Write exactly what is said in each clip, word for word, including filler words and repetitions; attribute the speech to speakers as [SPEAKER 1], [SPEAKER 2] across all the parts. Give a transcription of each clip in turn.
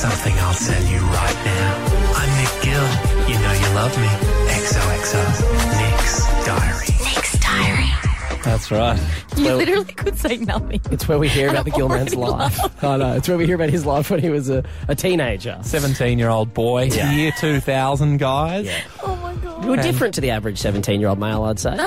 [SPEAKER 1] something I'll tell you right now. I'm Nick Gill. You know you love me. X O X O. Nick's Diary. Nick's Diary.
[SPEAKER 2] That's right.
[SPEAKER 3] You
[SPEAKER 2] Well,
[SPEAKER 3] literally could say nothing.
[SPEAKER 2] it's where we hear
[SPEAKER 3] And
[SPEAKER 2] about the
[SPEAKER 3] I'm
[SPEAKER 2] Gilman's
[SPEAKER 3] already
[SPEAKER 2] life. I know. It's where we hear about his life when he was a, a teenager.
[SPEAKER 4] seventeen-year-old boy,
[SPEAKER 2] Yeah.
[SPEAKER 4] year two thousand, guys.
[SPEAKER 2] Yeah.
[SPEAKER 3] Oh my god.
[SPEAKER 2] You were different to the average seventeen-year-old male, I'd say.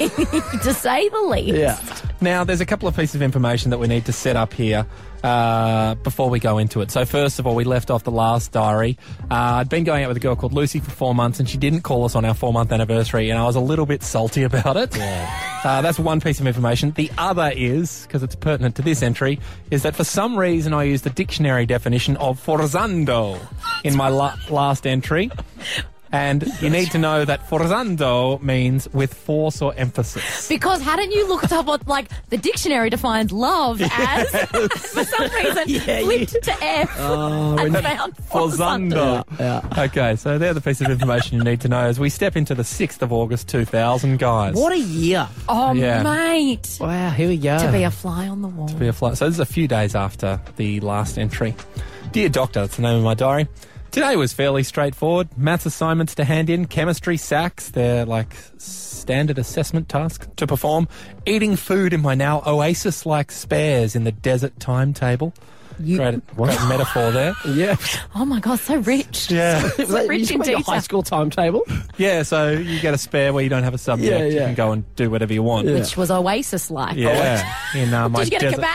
[SPEAKER 3] To say the least.
[SPEAKER 2] Yeah.
[SPEAKER 4] Now, there's a couple of pieces of information that we need to set up here uh, before we go into it. So, first of all, we left off the last diary. Uh, I'd been going out with a girl called Lucy for four months, and she didn't call us on our four-month anniversary, and I was a little bit salty about it.
[SPEAKER 2] Yeah.
[SPEAKER 4] Uh, that's one piece of information. The other is, because it's pertinent to this entry, is that for some reason I used the dictionary definition of forzando in my la- last entry. And you need to know that forzando means with force or emphasis.
[SPEAKER 3] Because hadn't you looked up what, like, the dictionary defines love as, for some reason,
[SPEAKER 2] Yeah,
[SPEAKER 3] flipped
[SPEAKER 2] you-
[SPEAKER 3] to F and found
[SPEAKER 4] Forzando.
[SPEAKER 2] Yeah.
[SPEAKER 4] Okay, so they're the pieces of information you need to know as we step into the sixth of August two thousand, guys.
[SPEAKER 2] What a year.
[SPEAKER 3] Oh,
[SPEAKER 4] Yeah.
[SPEAKER 3] mate.
[SPEAKER 2] Wow, here we go.
[SPEAKER 3] To be a fly on the wall.
[SPEAKER 4] Be a flight. So this is a few days after the last entry. Dear Doctor, that's the name of my diary. Today was fairly straightforward. Maths assignments to hand in, chemistry sacks, they're like standard assessment tasks to perform. Eating food in my now oasis-like spares in the desert timetable.
[SPEAKER 3] You-
[SPEAKER 4] Great, great metaphor there.
[SPEAKER 2] Yeah.
[SPEAKER 3] Oh my god, so rich.
[SPEAKER 4] Yeah.
[SPEAKER 3] So
[SPEAKER 2] Was that-
[SPEAKER 3] rich
[SPEAKER 2] you
[SPEAKER 3] in
[SPEAKER 2] just got your
[SPEAKER 3] detail.
[SPEAKER 2] high school timetable?
[SPEAKER 4] Yeah, so you get a spare where you don't have a subject.
[SPEAKER 2] Yeah, yeah.
[SPEAKER 4] You can go and do whatever you want.
[SPEAKER 3] Which was Oasis-like.
[SPEAKER 4] Yeah. In uh, my
[SPEAKER 3] Did you get a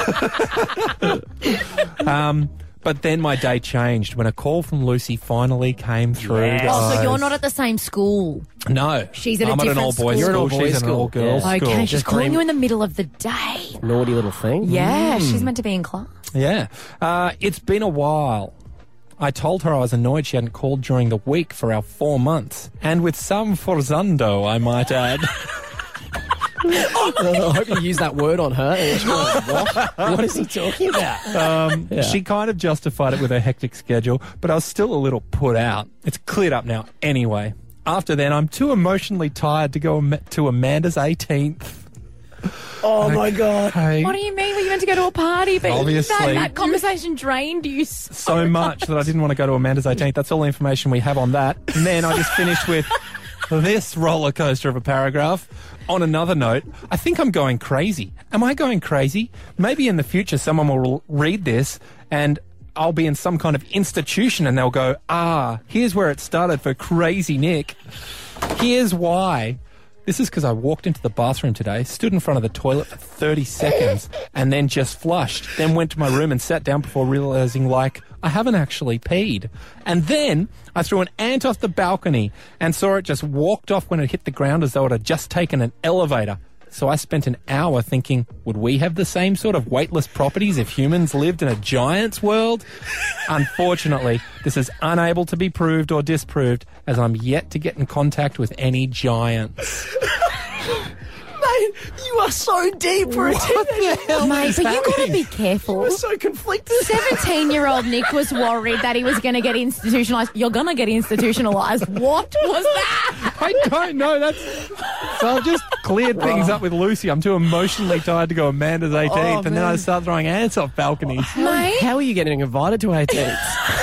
[SPEAKER 4] desert-
[SPEAKER 3] kebab?
[SPEAKER 4] um, but then my day changed when a call from Lucy finally came through.
[SPEAKER 2] Yes.
[SPEAKER 3] Oh, so
[SPEAKER 4] guys.
[SPEAKER 3] you're not at the same school.
[SPEAKER 4] No.
[SPEAKER 3] She's at a
[SPEAKER 4] I'm at an
[SPEAKER 3] different
[SPEAKER 4] all-boys
[SPEAKER 3] school.
[SPEAKER 2] You're at an
[SPEAKER 4] school.
[SPEAKER 2] all-boys
[SPEAKER 4] She's at an
[SPEAKER 2] school.
[SPEAKER 4] all-girls
[SPEAKER 2] Yeah.
[SPEAKER 4] school.
[SPEAKER 3] Okay, she's
[SPEAKER 2] Just
[SPEAKER 3] calling
[SPEAKER 2] dream-
[SPEAKER 3] you in the middle of the day.
[SPEAKER 2] Naughty little thing.
[SPEAKER 3] Yeah, she's meant to be in class.
[SPEAKER 4] Yeah. Uh, it's been a while. I told her I was annoyed she hadn't called during the week for our four months. And with some forzando, I might add.
[SPEAKER 2] I hope you use that word on her. And she's like, what? What is he talking about?
[SPEAKER 4] Um,
[SPEAKER 2] Yeah.
[SPEAKER 4] She kind of justified it with her hectic schedule, but I was still a little put out. It's cleared up now anyway. After then, I'm too emotionally tired to go am- to Amanda's eighteenth.
[SPEAKER 2] Oh, my God.
[SPEAKER 4] Hey.
[SPEAKER 3] What do you mean? Were you meant to go to a party? But
[SPEAKER 4] Obviously.
[SPEAKER 3] That, that conversation drained you so,
[SPEAKER 4] so much that I didn't want to go to Amanda's eighteenth. That's all the information we have on that. And then I just finished with this roller coaster of a paragraph. On another note, I think I'm going crazy. Am I going crazy? Maybe in the future someone will read this and I'll be in some kind of institution and they'll go, ah, here's where it started for Crazy Nick. Here's why. This is because I walked into the bathroom today, stood in front of the toilet for thirty seconds, and then just flushed. Then went to my room and sat down before realising, like, I haven't actually peed. And then I threw an ant off the balcony and saw it just walked off when it hit the ground as though it had just taken an elevator. So I spent an hour thinking, would we have the same sort of weightless properties if humans lived in a giant's world? Unfortunately, this is unable to be proved or disproved as I'm yet to get in contact with any giants.
[SPEAKER 2] Mate, you are so deep for a teenager.
[SPEAKER 3] mate. But you got to be careful.
[SPEAKER 2] We're so conflicted.
[SPEAKER 3] seventeen-year-old Nick was worried that he was going to get institutionalised. You're going to get institutionalised. What was that?
[SPEAKER 4] I don't know. That's so I've just cleared things up with Lucy. I'm too emotionally tired to go Amanda's eighteenth,
[SPEAKER 2] Oh,
[SPEAKER 4] and then I
[SPEAKER 2] man.
[SPEAKER 4] start throwing ants off balconies.
[SPEAKER 3] Mate,
[SPEAKER 2] How are you getting invited to eighteens?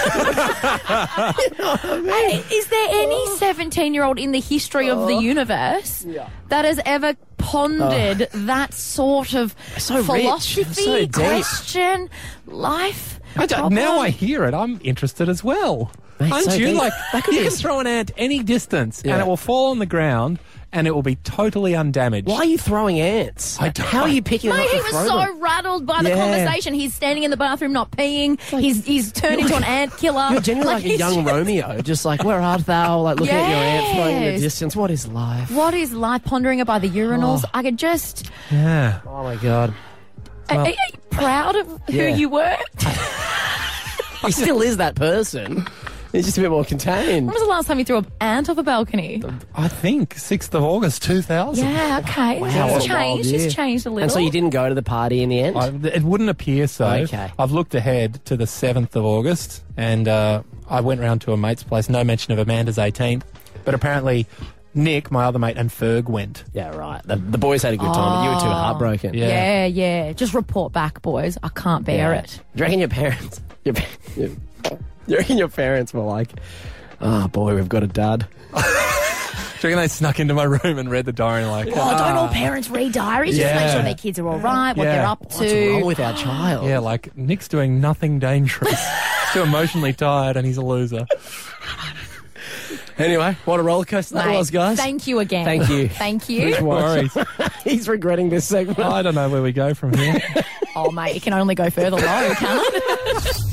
[SPEAKER 3] hey, is there any seventeen-year-old in the history of the universe
[SPEAKER 2] Yeah.
[SPEAKER 3] that has ever pondered that sort of
[SPEAKER 2] So rich,
[SPEAKER 3] philosophy,
[SPEAKER 2] so deep.
[SPEAKER 3] question, life?
[SPEAKER 4] I don't,
[SPEAKER 3] problem?
[SPEAKER 4] now I hear it, I'm interested as well.
[SPEAKER 2] Mate,
[SPEAKER 4] Aren't
[SPEAKER 2] so
[SPEAKER 4] you?
[SPEAKER 2] deep.
[SPEAKER 4] Like,
[SPEAKER 2] That could
[SPEAKER 4] you
[SPEAKER 2] be
[SPEAKER 4] can
[SPEAKER 2] a-
[SPEAKER 4] throw an ant any distance,
[SPEAKER 2] Yeah.
[SPEAKER 4] and it will fall on the ground, and it will be totally undamaged.
[SPEAKER 2] Why are you throwing ants?
[SPEAKER 4] I don't-
[SPEAKER 2] How are you picking them
[SPEAKER 3] Mate,
[SPEAKER 2] up
[SPEAKER 3] he
[SPEAKER 2] to
[SPEAKER 3] was
[SPEAKER 2] throw
[SPEAKER 3] so
[SPEAKER 2] them?
[SPEAKER 3] rattled by the
[SPEAKER 2] Yeah.
[SPEAKER 3] conversation. He's standing in the bathroom not peeing. He's he's turned into an ant killer.
[SPEAKER 2] You're genuinely like, a
[SPEAKER 3] he's
[SPEAKER 2] young
[SPEAKER 3] just-
[SPEAKER 2] Romeo, just like, where art thou? Like, looking at your ant throwing in the
[SPEAKER 3] Yes.
[SPEAKER 2] distance. What is life?
[SPEAKER 3] What is life? Pondering it by the urinals.
[SPEAKER 2] Oh.
[SPEAKER 3] I could just.
[SPEAKER 4] Yeah.
[SPEAKER 2] Oh, my God.
[SPEAKER 3] Are, are you proud of who
[SPEAKER 2] Yeah.
[SPEAKER 3] you were?
[SPEAKER 2] He still is that person. He's just a bit more contained.
[SPEAKER 3] When was the last time you threw an ant off a balcony?
[SPEAKER 4] I think sixth of August two thousand.
[SPEAKER 3] Yeah, okay.
[SPEAKER 2] Wow,
[SPEAKER 3] It's
[SPEAKER 2] what a wild
[SPEAKER 3] changed.
[SPEAKER 2] year.
[SPEAKER 3] It's changed a little.
[SPEAKER 2] And so you didn't go to the party in the end?
[SPEAKER 4] I, it wouldn't appear so.
[SPEAKER 2] Okay.
[SPEAKER 4] I've looked ahead to the seventh of August, and uh, I went round to a mate's place. No mention of Amanda's eighteenth, but apparently Nick, my other mate, and Ferg went.
[SPEAKER 2] Yeah, right. The, the boys had a good time, but you were too heartbroken.
[SPEAKER 4] Yeah.
[SPEAKER 3] Yeah, yeah. Just report back, boys. I can't bear
[SPEAKER 2] Yeah.
[SPEAKER 3] it.
[SPEAKER 2] Do you reckon your parents... Your, pa- your, You reckon your parents were like, oh, boy, we've got a dad.
[SPEAKER 4] Do you reckon they snuck into my room and read the diary like,
[SPEAKER 3] Oh, don't all parents read diaries? Just to make
[SPEAKER 4] Yeah.
[SPEAKER 3] sure their kids are all right, what
[SPEAKER 4] Yeah.
[SPEAKER 3] they're up
[SPEAKER 2] What's wrong
[SPEAKER 3] to.
[SPEAKER 2] with our child?
[SPEAKER 4] yeah, like, Nick's doing nothing dangerous. He's too emotionally tired and he's a loser.
[SPEAKER 2] Anyway, what a roller coaster that
[SPEAKER 3] Mate,
[SPEAKER 2] was, guys.
[SPEAKER 3] Thank you again.
[SPEAKER 2] Thank you.
[SPEAKER 3] Thank
[SPEAKER 2] No
[SPEAKER 3] you.
[SPEAKER 2] worries.
[SPEAKER 4] Worries.
[SPEAKER 2] He's regretting this segment.
[SPEAKER 4] I don't know where we go from here.
[SPEAKER 3] Oh, mate, it can only go further low, can't it?